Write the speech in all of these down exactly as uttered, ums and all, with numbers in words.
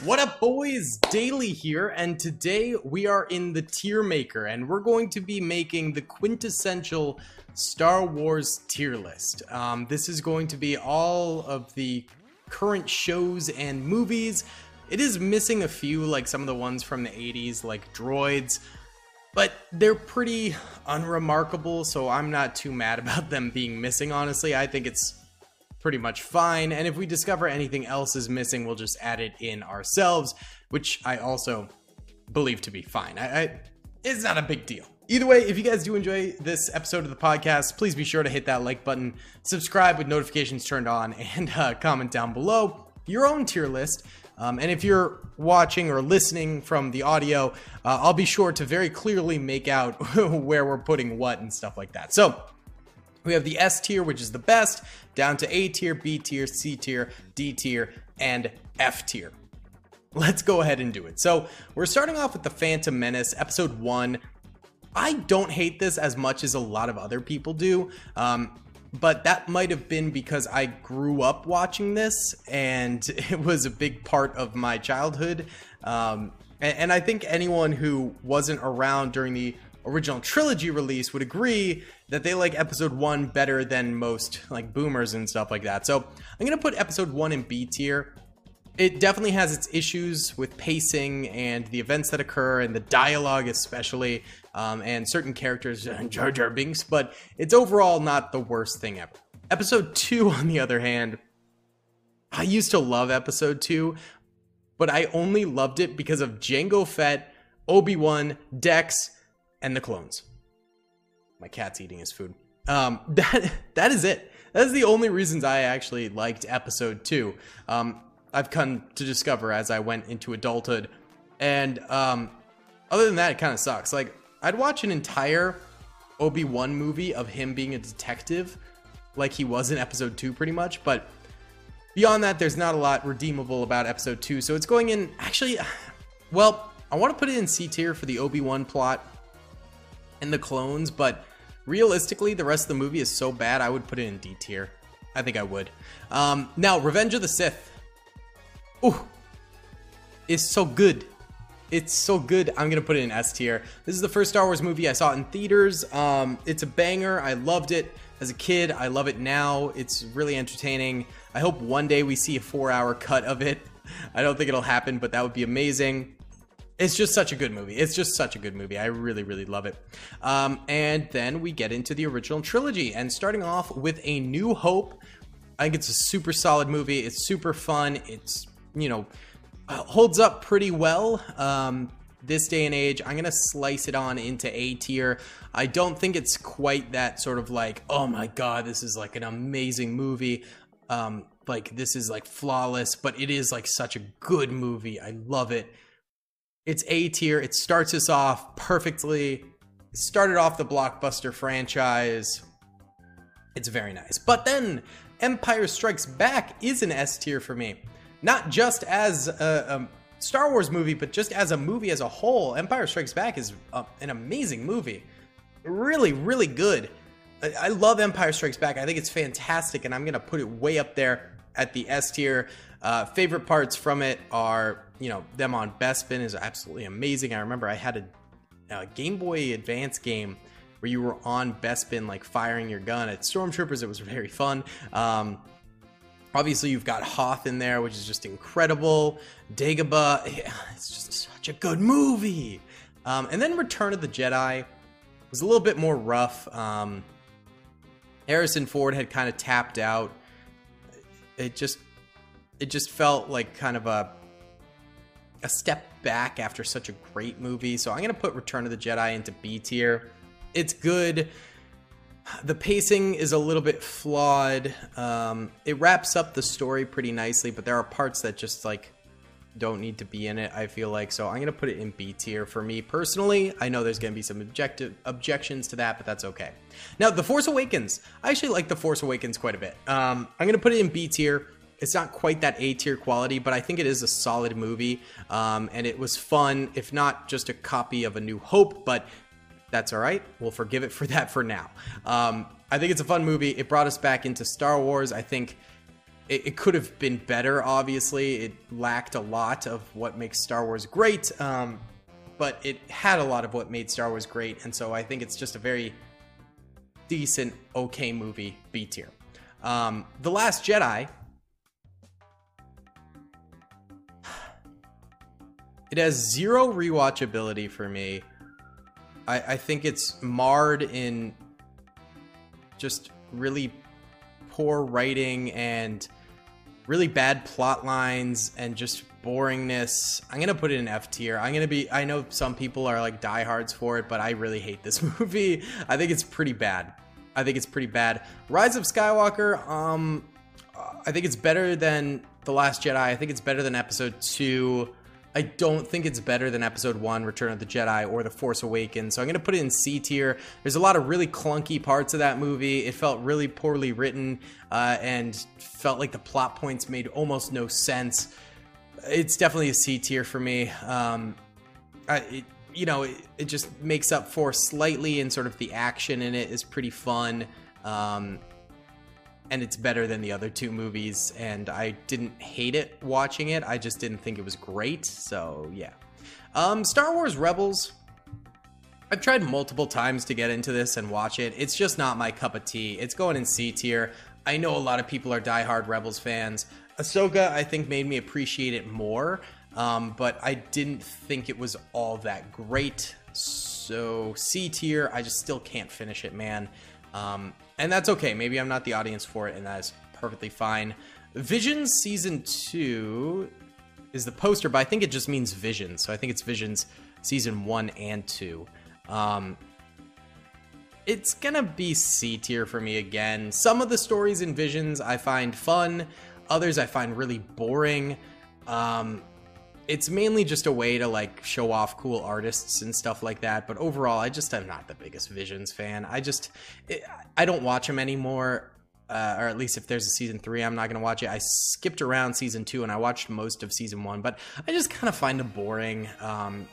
What up, boys? Daily here, and today we are in the tier maker, and we're going to be making the quintessential Star Wars tier list. Um, this is going to be all of the current shows and movies. It is missing a few, like some of the ones from the eighties, like Droids, but they're pretty unremarkable, so I'm not too mad about them being missing, honestly. I think it's pretty much fine, and if we discover anything else is missing, we'll just add it in ourselves, which I also believe to be fine. I, I it's not a big deal. Either way, if you guys do enjoy this episode of the podcast, please be sure to hit that like button, subscribe with notifications turned on, and uh, comment down below your own tier list. Um, and if you're watching or listening from the audio, uh, I'll be sure to very clearly make out where we're putting what and stuff like that. So we have the S tier, which is the best, down to A tier, B tier, C tier, D tier, and F tier. Let's go ahead and do it. So we're starting off with The Phantom Menace, episode one. I don't hate this as much as a lot of other people do, um, but that might have been because I grew up watching this and it was a big part of my childhood. Um, and, and I think anyone who wasn't around during the original trilogy release would agree that they like episode one better than most like boomers and stuff like that. So I'm gonna put episode one in B tier. It definitely has its issues with pacing and the events that occur and the dialogue especially, um, and certain characters, Jar Jar Binks, but it's overall not the worst thing ever. Episode two, on the other hand, I used to love episode two, but I only loved it because of Jango Fett, Obi-Wan, Dex, and the clones. My cat's eating his food. Um, that that is it. That is the only reasons I actually liked episode two. Um, I've come to discover as I went into adulthood, and um, other than that, it kind of sucks. Like, I'd watch an entire Obi-Wan movie of him being a detective, like he was in episode two, pretty much. But beyond that, there's not a lot redeemable about episode two. So it's going in. Actually, well, I want to put it in C tier for the Obi-Wan plot and the clones, but realistically the rest of the movie is so bad I would put it in D tier. I think I would. Um, now, Revenge of the Sith. Ooh, it's so good. It's so good. I'm gonna put it in S tier. This is the first Star Wars movie I saw in theaters. Um, it's a banger. I loved it as a kid. I love it now. It's really entertaining. I hope one day we see a four-hour cut of it. I don't think it'll happen, but that would be amazing. It's just such a good movie. It's just such a good movie. I really, really love it. Um, and then we get into the original trilogy. And starting off with A New Hope, I think it's a super solid movie. It's super fun. It's, you know, holds up pretty well um, this day and age. I'm going to slice it on into A tier. I don't think it's quite that sort of like, oh my God, this is like an amazing movie. Um, like, this is like flawless, but it is like such a good movie. I love it. It's A tier. It starts us off perfectly. It started off the blockbuster franchise. It's very nice. But then Empire Strikes Back is an S tier for me. Not just as a, a Star Wars movie, but just as a movie as a whole. Empire Strikes Back is a, an amazing movie. Really, really good. I, I love Empire Strikes Back. I think it's fantastic, and I'm going to put it way up there at the S tier. Uh, favorite parts from it are, you know, them on Bespin is absolutely amazing. I remember I had a, a Game Boy Advance game where you were on Bespin, like firing your gun at stormtroopers. It was very fun. Um, obviously, you've got Hoth in there, which is just incredible. Dagobah, yeah, it's just such a good movie. Um, and then Return of the Jedi was a little bit more rough. Um, Harrison Ford had kind of tapped out. It just It just felt like kind of a a step back after such a great movie. So I'm going to put Return of the Jedi into B tier. It's good. The pacing is a little bit flawed. Um, it wraps up the story pretty nicely, but there are parts that just like don't need to be in it, I feel like. So I'm going to put it in B tier for me personally. I know there's going to be some objective objections to that, but that's okay. Now, The Force Awakens. I actually like The Force Awakens quite a bit. Um, I'm going to put it in B tier. It's not quite that A tier quality, but I think it is a solid movie. Um, and it was fun, if not just a copy of A New Hope, but that's all right. We'll forgive it for that for now. Um, I think it's a fun movie. It brought us back into Star Wars. I think it, it could have been better, obviously. It lacked a lot of what makes Star Wars great, um, but it had a lot of what made Star Wars great, and so I think it's just a very decent, okay movie, B tier. Um, The Last Jedi, it has zero rewatchability for me. I, I think it's marred in just really poor writing and really bad plot lines and just boringness. I'm gonna put it in F tier. I'm gonna be, I know some people are like diehards for it, but I really hate this movie. I think it's pretty bad. I think it's pretty bad. Rise of Skywalker, um, I think it's better than The Last Jedi. I think it's better than Episode two. I don't think it's better than Episode one, Return of the Jedi, or The Force Awakens, so I'm going to put it in C tier. There's a lot of really clunky parts of that movie. It felt really poorly written, uh, and felt like the plot points made almost no sense. It's definitely a C tier for me. Um, I, it, you know, it, it just makes up for slightly, and sort of the action in it is pretty fun. Um, and it's better than the other two movies, and I didn't hate it watching it. I just didn't think it was great, so yeah. Um, Star Wars Rebels, I've tried multiple times to get into this and watch it. It's just not my cup of tea. It's going in C tier. I know a lot of people are diehard Rebels fans. Ahsoka, I think, made me appreciate it more, um, but I didn't think it was all that great. So C tier, I just still can't finish it, man. Um, and that's okay. Maybe I'm not the audience for it, and that is perfectly fine. Visions Season two is the poster, but I think it just means Visions. So I think it's Visions Season one and two. Um, it's gonna be C tier for me again. Some of the stories in Visions I find fun. Others I find really boring. Um, it's mainly just a way to like show off cool artists and stuff like that. But overall, I just am not the biggest Visions fan. I just, it, I don't watch them anymore. Uh, or at least if there's a season three, I'm not going to watch it. I skipped around season two and I watched most of season one, but I just kind of find them boring. Um,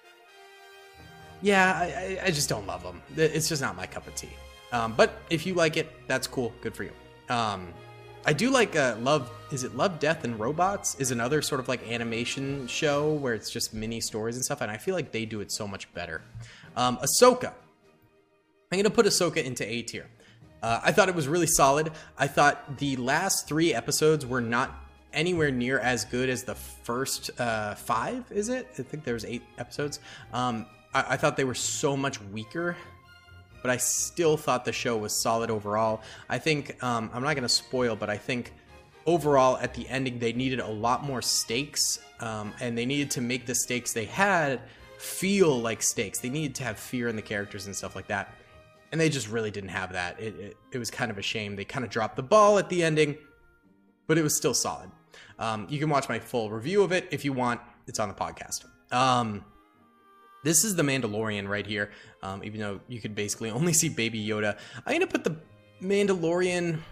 yeah, I, I just don't love them. It's just not my cup of tea. Um, but if you like it, that's cool. Good for you. Um, I do like uh, Love, is it Love, Death, and Robots? Is another sort of like animation show where it's just mini stories and stuff, and I feel like they do it so much better. Um, Ahsoka. I'm going to put Ahsoka into A tier. Uh, I thought it was really solid. I thought the last three episodes were not anywhere near as good as the first uh, five, is it? I think there was eight episodes. Um, I, I thought they were so much weaker, but I still thought the show was solid overall. I think, um, I'm not going to spoil, but I think overall at the ending they needed a lot more stakes, um, and they needed to make the stakes they had feel like stakes. They needed to have fear in the characters and stuff like that, and they just really didn't have that. It, it, it was kind of a shame. They kind of dropped the ball at the ending, but it was still solid. Um, you can watch my full review of it if you want. It's on the podcast. Um, This is the Mandalorian right here, um, even though you could basically only see Baby Yoda. I'm going to put the Mandalorian,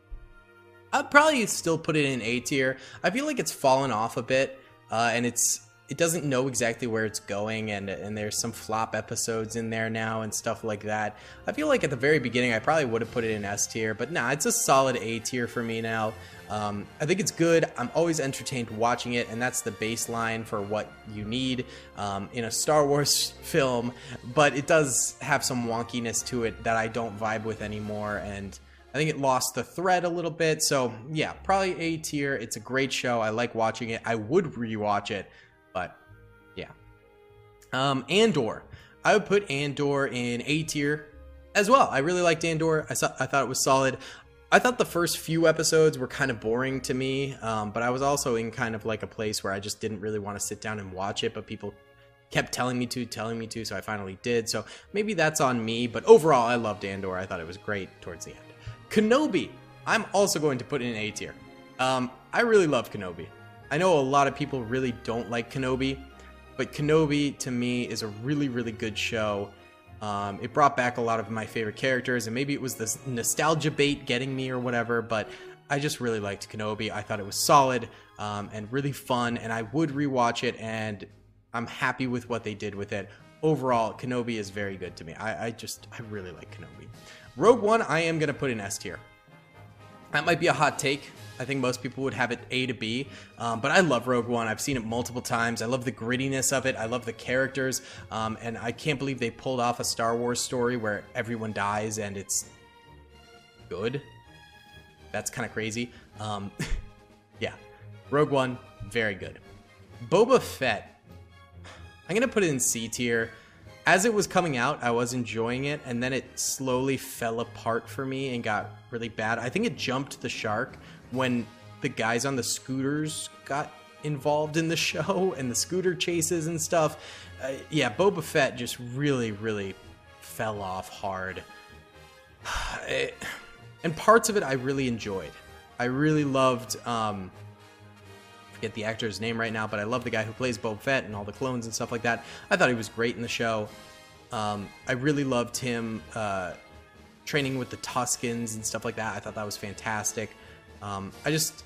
I'd probably still put it in A tier. I feel like it's fallen off a bit, uh, and it's it doesn't know exactly where it's going, and, and there's some flop episodes in there now and stuff like that. I feel like at the very beginning I probably would have put it in S tier, but nah, it's a solid A tier for me now. Um, I think it's good. I'm always entertained watching it, and that's the baseline for what you need um, in a Star Wars film, but it does have some wonkiness to it that I don't vibe with anymore, and I think it lost the thread a little bit. So yeah, probably A tier. It's a great show. I like watching it. I would rewatch it, but yeah. Um, Andor. I would put Andor in A tier as well. I really liked Andor. I, saw, I thought it was solid. I thought the first few episodes were kind of boring to me, um, but I was also in kind of like a place where I just didn't really want to sit down and watch it, but people kept telling me to, telling me to, so I finally did. So maybe that's on me, but overall, I loved Andor. I thought it was great towards the end. Kenobi. I'm also going to put in A tier. Um, I really love Kenobi. I know a lot of people really don't like Kenobi, but Kenobi to me is a really, really good show. Um, it brought back a lot of my favorite characters, and maybe it was this nostalgia bait getting me or whatever, but I just really liked Kenobi. I thought it was solid um, and really fun, and I would rewatch it, and I'm happy with what they did with it. Overall, Kenobi is very good to me. I, I just, I really like Kenobi. Rogue One, I am going to put in S tier. That might be a hot take. I think most people would have it A to B, um, but I love Rogue One. I've seen it multiple times. I love the grittiness of it. I love the characters, um, and I can't believe they pulled off a Star Wars story where everyone dies and it's good. That's kind of crazy. Um, yeah, Rogue One, very good. Boba Fett, I'm going to put it in C tier. As it was coming out, I was enjoying it, and then it slowly fell apart for me and got really bad. I think it jumped the shark when the guys on the scooters got involved in the show and the scooter chases and stuff. Uh, yeah, Boba Fett just really, really fell off hard. It, and parts of it I really enjoyed. I really loved, um, I forget the actor's name right now, but I love the guy who plays Boba Fett and all the clones and stuff like that. I thought he was great in the show. Um, I really loved him uh, training with the Tuskens and stuff like that. I thought that was fantastic. Um, I just,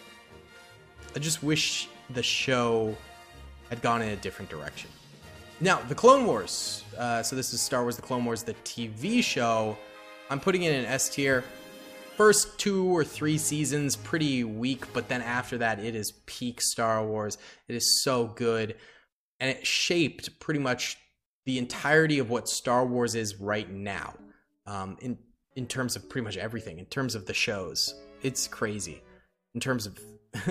I just wish the show had gone in a different direction. Now, the Clone Wars. Uh, so this is Star Wars: The Clone Wars, the T V show. I'm putting it in an S tier. First two or three seasons, pretty weak, but then after that, it is peak Star Wars. It is so good, and it shaped pretty much the entirety of what Star Wars is right now. Um, in in terms of pretty much everything, in terms of the shows. It's crazy. In terms of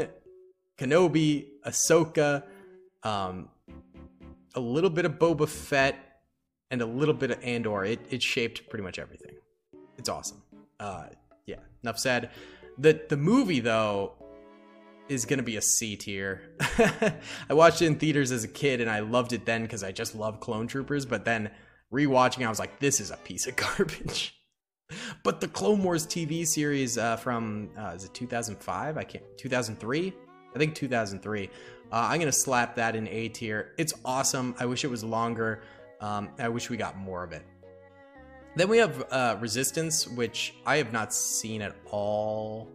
Kenobi, Ahsoka, um, a little bit of Boba Fett, and a little bit of Andor. It, it shaped pretty much everything. It's awesome. Uh, yeah, enough said. The, the movie, though, is going to be a C tier. I watched it in theaters as a kid, and I loved it then because I just love Clone Troopers, but then rewatching, I was like, this is a piece of garbage. But the Clone Wars T V series uh, from, uh, is it two thousand five? I can't, two thousand three? I think two thousand three. Uh, I'm going to slap that in A tier. It's awesome. I wish it was longer. Um, I wish we got more of it. Then we have uh, Resistance, which I have not seen at all.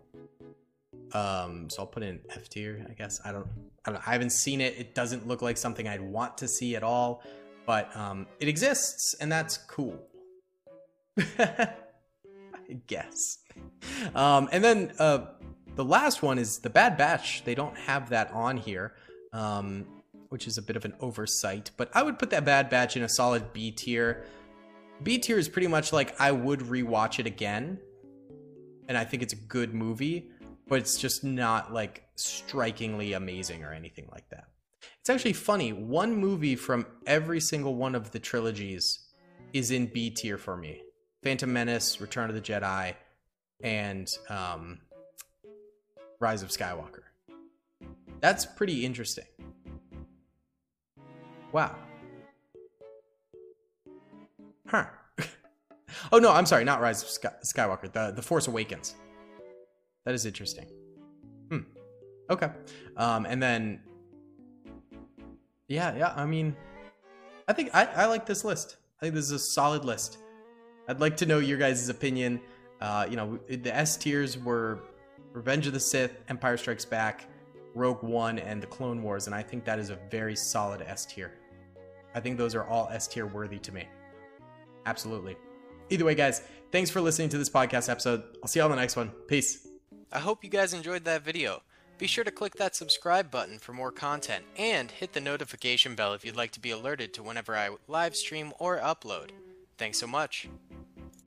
Um, so I'll put in F tier, I guess. I don't, I don't know. I haven't seen it. It doesn't look like something I'd want to see at all. But um, it exists, and that's cool. I guess. Um, and then uh, the last one is The Bad Batch. They don't have that on here, um, which is a bit of an oversight. But I would put that Bad Batch in a solid B tier. B tier is pretty much like I would rewatch it again. And I think it's a good movie, but it's just not like strikingly amazing or anything like that. It's actually funny. One movie from every single one of the trilogies is in B tier for me. Phantom Menace, Return of the Jedi, and um, Rise of Skywalker. That's pretty interesting. Wow. Huh. Oh, no, I'm sorry. Not Rise of Sky Skywalker. The, the Force Awakens. That is interesting. Hmm. Okay. Um, and then... Yeah, yeah, I mean... I think I, I like this list. I think this is a solid list. I'd like to know your guys' opinion. Uh, you know, the S tiers were Revenge of the Sith, Empire Strikes Back, Rogue One, and the Clone Wars, and I think that is a very solid S tier. I think those are all S tier worthy to me. Absolutely. Either way, guys, thanks for listening to this podcast episode. I'll see you on the next one. Peace. I hope you guys enjoyed that video. Be sure to click that subscribe button for more content, and hit the notification bell if you'd like to be alerted to whenever I live stream or upload. Thanks so much.